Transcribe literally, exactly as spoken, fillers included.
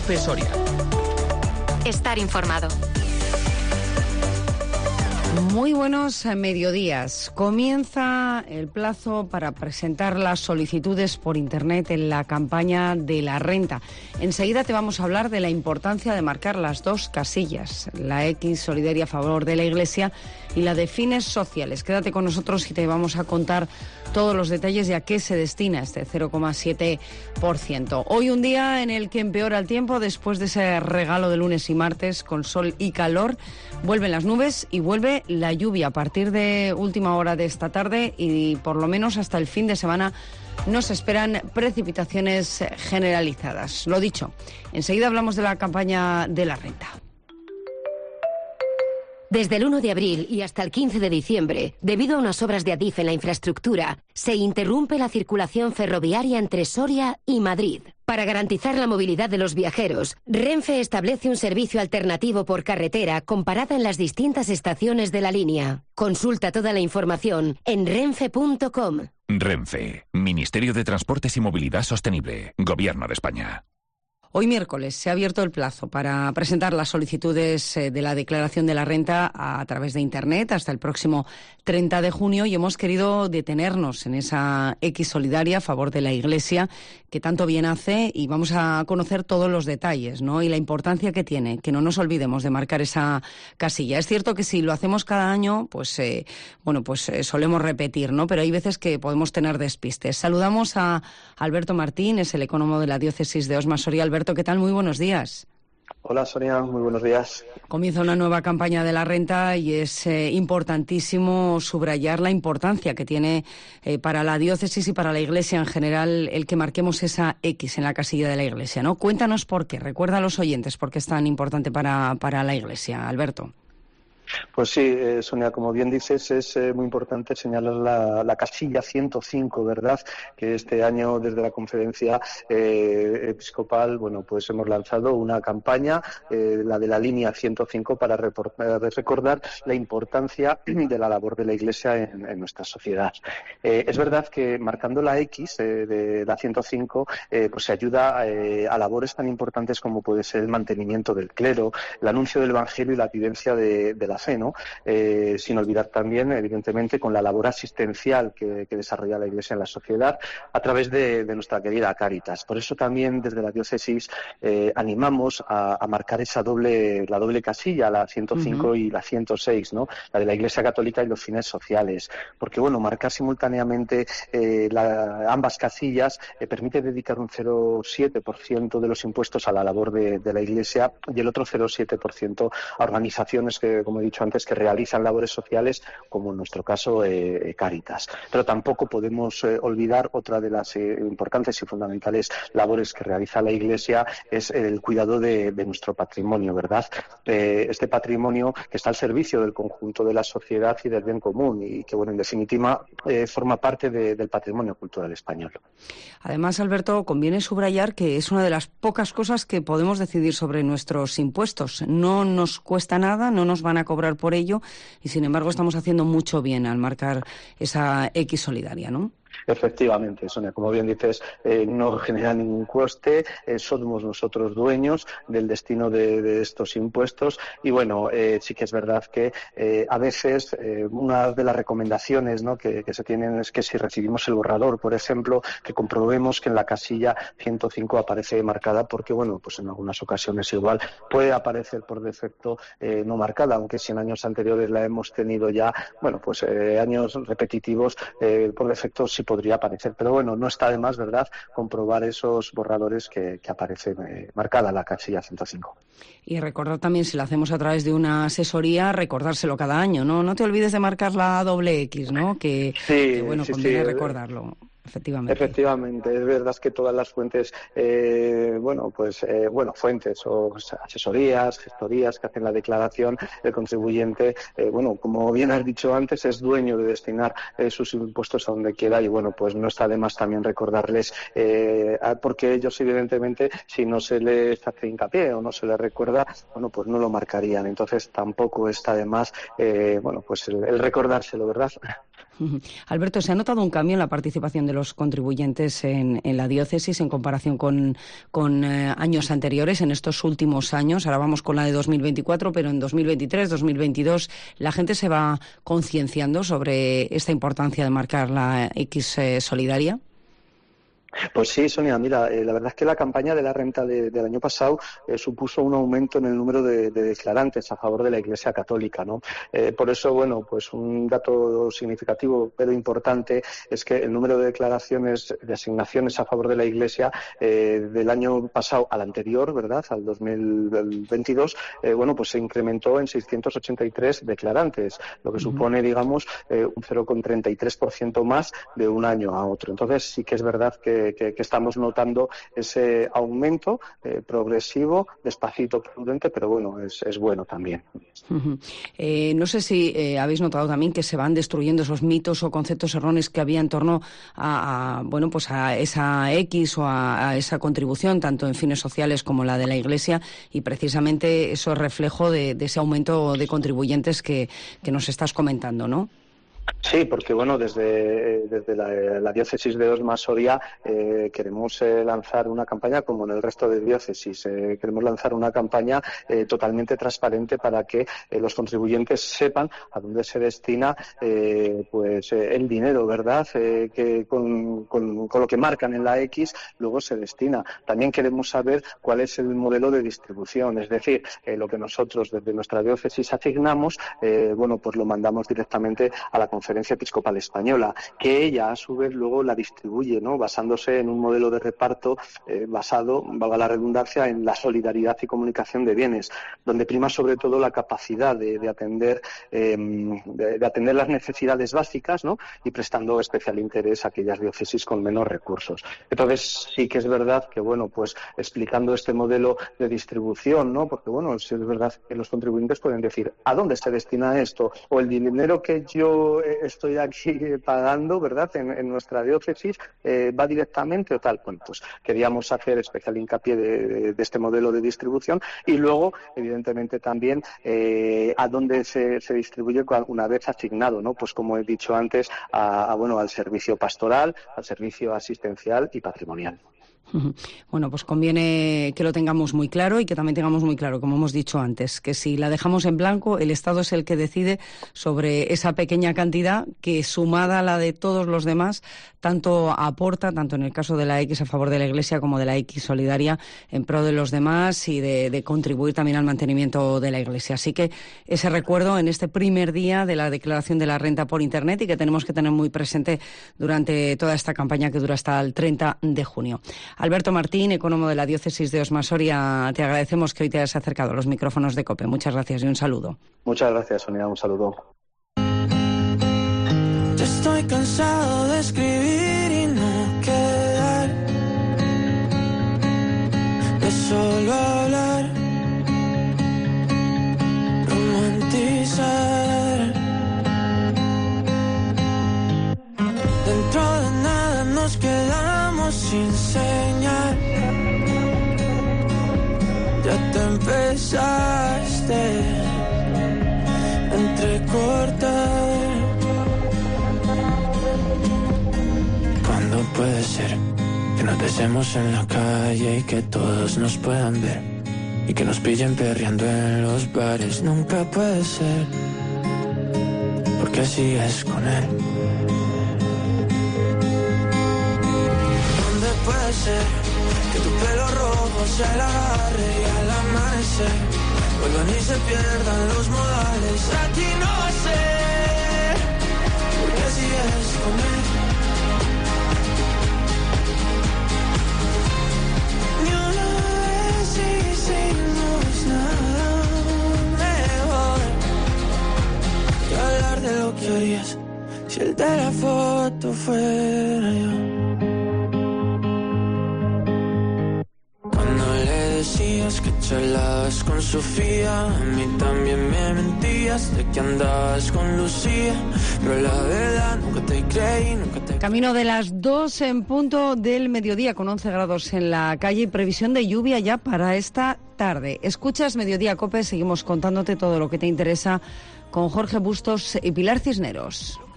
COPE Soria. Estar informado. Muy buenos mediodías. Comienza el plazo para presentar las solicitudes por Internet en la campaña de la renta. Enseguida te vamos a hablar de la importancia de marcar las dos casillas, la X solidaria a favor de la Iglesia y la de fines sociales. Quédate con nosotros y te vamos a contar todos los detalles de a qué se destina este cero coma siete por ciento. Hoy un día en el que empeora el tiempo después de ese regalo de lunes y martes con sol y calor. Vuelven las nubes y vuelve la lluvia a partir de última hora de esta tarde y por lo menos hasta el fin de semana nos esperan precipitaciones generalizadas. Lo dicho, enseguida hablamos de la campaña de la renta. Desde el uno de abril y hasta el quince de diciembre, debido a unas obras de Adif en la infraestructura, se interrumpe la circulación ferroviaria entre Soria y Madrid. Para garantizar la movilidad de los viajeros, Renfe establece un servicio alternativo por carretera con parada en las distintas estaciones de la línea. Consulta toda la información en renfe punto com. Renfe, Ministerio de Transportes y Movilidad Sostenible, Gobierno de España. Hoy miércoles se ha abierto el plazo para presentar las solicitudes de la declaración de la renta a través de Internet hasta el próximo treinta de junio y hemos querido detenernos en esa X solidaria a favor de la Iglesia que tanto bien hace y vamos a conocer todos los detalles, ¿no? Y la importancia que tiene, que no nos olvidemos de marcar esa casilla. Es cierto que si lo hacemos cada año, pues eh, bueno, pues eh, solemos repetir, ¿no? Pero hay veces que podemos tener despistes. Saludamos a Alberto Martín, es el ecónomo de la diócesis de Osma-Soria. Alberto, ¿qué tal? Muy buenos días. Hola Sonia, muy buenos días. Comienza una nueva campaña de la renta y es eh, importantísimo subrayar la importancia que tiene eh, para la diócesis y para la Iglesia en general el que marquemos esa X en la casilla de la Iglesia, ¿no? Cuéntanos por qué, recuerda a los oyentes por qué es tan importante para, para la Iglesia, Alberto. Pues sí, eh, Sonia, como bien dices, es eh, muy importante señalar la, la casilla ciento cinco, ¿verdad? Que este año, desde la conferencia eh, episcopal, bueno, pues hemos lanzado una campaña, eh, la de la línea ciento cinco, para reportar, recordar la importancia de la labor de la Iglesia en, en nuestra sociedad. Eh, es verdad que marcando la X eh, de la ciento cinco, eh, pues se ayuda eh, a labores tan importantes como puede ser el mantenimiento del clero, el anuncio del Evangelio y la vivencia de, de la fe, ¿no? Eh, sin olvidar también, evidentemente, con la labor asistencial que, que desarrolla la Iglesia en la sociedad a través de, de nuestra querida Cáritas. Por eso también desde la diócesis eh, animamos a, a marcar esa doble, la doble casilla, la ciento cinco uh-huh. y la ciento seis, ¿no? La de la Iglesia Católica y los fines sociales. Porque, bueno, marcar simultáneamente eh, la, ambas casillas eh, permite dedicar un cero coma siete por ciento de los impuestos a la labor de, de la Iglesia y el otro cero coma siete por ciento a organizaciones que, como he dicho antes, que realizan labores sociales, como en nuestro caso eh, Cáritas. Pero tampoco podemos eh, olvidar otra de las eh, importantes y fundamentales labores que realiza la Iglesia, es el cuidado de, de nuestro patrimonio, ¿verdad? Eh, este patrimonio que está al servicio del conjunto de la sociedad y del bien común y que, bueno, en definitiva, eh, forma parte de, del patrimonio cultural español. Además, Alberto, conviene subrayar que es una de las pocas cosas que podemos decidir sobre nuestros impuestos. No nos cuesta nada, no nos van a cobrar por ello y sin embargo estamos haciendo mucho bien al marcar esa X solidaria, ¿no? Efectivamente, Sonia, como bien dices, eh, no genera ningún coste, eh, somos nosotros dueños del destino de, de estos impuestos y bueno, eh, sí que es verdad que eh, a veces eh, una de las recomendaciones, ¿no?, que, que se tienen es que si recibimos el borrador, por ejemplo, que comprobemos que en la casilla ciento cinco aparece marcada porque, bueno, pues en algunas ocasiones igual puede aparecer por defecto eh, no marcada, aunque si en años anteriores la hemos tenido ya, bueno, pues eh, años repetitivos, eh, por defecto sí podría aparecer, pero bueno, no está de más, ¿verdad?, comprobar esos borradores que, que aparecen eh, marcada la casilla ciento cinco. Y recordar también, si lo hacemos a través de una asesoría, recordárselo cada año, ¿no? No te olvides de marcar la doble X, ¿no? Que, sí, que bueno, sí, conviene sí. recordarlo. Efectivamente. Efectivamente, es verdad que todas las fuentes, eh, bueno, pues, eh, bueno, fuentes o asesorías, gestorías que hacen la declaración, el contribuyente, eh, bueno, como bien has dicho antes, es dueño de destinar eh, sus impuestos a donde quiera y, bueno, pues no está de más también recordarles, eh, porque ellos, evidentemente, si no se les hace hincapié o no se les recuerda, bueno, pues no lo marcarían. Entonces, tampoco está de más, eh, bueno, pues el, el recordárselo, ¿verdad? Alberto, ¿se ha notado un cambio en la participación de los contribuyentes en, en la diócesis en comparación con, con eh, años anteriores, en estos últimos años? Ahora vamos con la de dos mil veinticuatro, pero en dos mil veintitrés, dos mil veintidós, ¿la gente se va concienciando sobre esta importancia de marcar la X eh, solidaria? Pues sí, Sonia, mira, eh, la verdad es que la campaña de la renta de, del año pasado eh, supuso un aumento en el número de, de declarantes a favor de la Iglesia Católica, ¿no? Eh, por eso, bueno, pues un dato significativo pero importante es que el número de declaraciones, de asignaciones a favor de la Iglesia eh, del año pasado al anterior, ¿verdad?, al dos mil veintidós, eh, bueno, pues se incrementó en seiscientos ochenta y tres declarantes, lo que supone, digamos, eh, un cero coma treinta y tres por ciento más de un año a otro. Entonces, sí que es verdad que Que, que estamos notando ese aumento eh, progresivo, despacito, prudente, pero bueno, es, es bueno también. Uh-huh. Eh, no sé si eh, habéis notado también que se van destruyendo esos mitos o conceptos erróneos que había en torno a, a bueno, pues a esa X o a, a esa contribución, tanto en fines sociales como la de la Iglesia, y precisamente eso es reflejo de, de ese aumento de contribuyentes que, que nos estás comentando, ¿no? Sí, porque bueno, desde, desde la, la diócesis de Osma-Soria eh, queremos eh, lanzar una campaña como en el resto de diócesis. Eh, queremos lanzar una campaña eh, totalmente transparente para que eh, los contribuyentes sepan a dónde se destina eh, pues eh, el dinero, ¿verdad? Eh, que con, con, con lo que marcan en la X luego se destina. También queremos saber cuál es el modelo de distribución, es decir, eh, lo que nosotros desde nuestra diócesis asignamos, eh, bueno, pues lo mandamos directamente a la Conferencia Episcopal Española, que ella a su vez luego la distribuye, ¿no?, basándose en un modelo de reparto eh, basado, valga la redundancia, en la solidaridad y comunicación de bienes, donde prima sobre todo la capacidad de, de atender eh, de, de atender las necesidades básicas, ¿no?, y prestando especial interés a aquellas diócesis con menos recursos. Entonces sí que es verdad que, bueno, pues explicando este modelo de distribución, ¿no?, porque bueno, sí es verdad que los contribuyentes pueden decir ¿a dónde se destina esto? O el dinero que yo estoy aquí pagando, ¿verdad?, en, en nuestra diócesis, eh, va directamente o tal. Bueno, pues queríamos hacer especial hincapié de, de, de este modelo de distribución y luego, evidentemente, también eh, a dónde se, se distribuye una vez asignado, ¿no? Pues como he dicho antes, a, a, bueno, al servicio pastoral, al servicio asistencial y patrimonial. Bueno, pues conviene que lo tengamos muy claro y que también tengamos muy claro, como hemos dicho antes, que si la dejamos en blanco, el Estado es el que decide sobre esa pequeña cantidad que, sumada a la de todos los demás, tanto aporta, tanto en el caso de la X a favor de la Iglesia como de la X solidaria en pro de los demás y de, de contribuir también al mantenimiento de la Iglesia. Así que ese recuerdo en este primer día de la declaración de la renta por Internet y que tenemos que tener muy presente durante toda esta campaña que dura hasta el treinta de junio. Alberto Martín, ecónomo de la diócesis de Osma-Soria, te agradecemos que hoy te hayas acercado a los micrófonos de COPE. Muchas gracias y un saludo. Muchas gracias, Sonia. Un saludo. Ya estoy cansado de escribir y no quedar, de solo hablar, romantizar. Dentro de nada nos quedamos sin señal. Ya te empezaste a entrecortar. ¿Cuándo puede ser que nos besemos en la calle y que todos nos puedan ver? Y que nos pillen perreando en los bares. Nunca puede ser, porque así es con él. Puede ser que tu pelo rojo se la agarre y al amanecer vuelvan y se pierdan los modales. Aquí no va a ser, porque así es con él. Ni una vez hicimos nada mejor que hablar de lo que harías si el de la foto fuera yo. Decías que charlabas con Sofía, a mí también me mentías de que andabas con Lucía, pero la verdad nunca te creí, nunca te... Camino de las dos en punto del mediodía, con once grados en la calle y previsión de lluvia ya para esta tarde. Escuchas Mediodía COPE, seguimos contándote todo lo que te interesa con Jorge Bustos y Pilar Cisneros.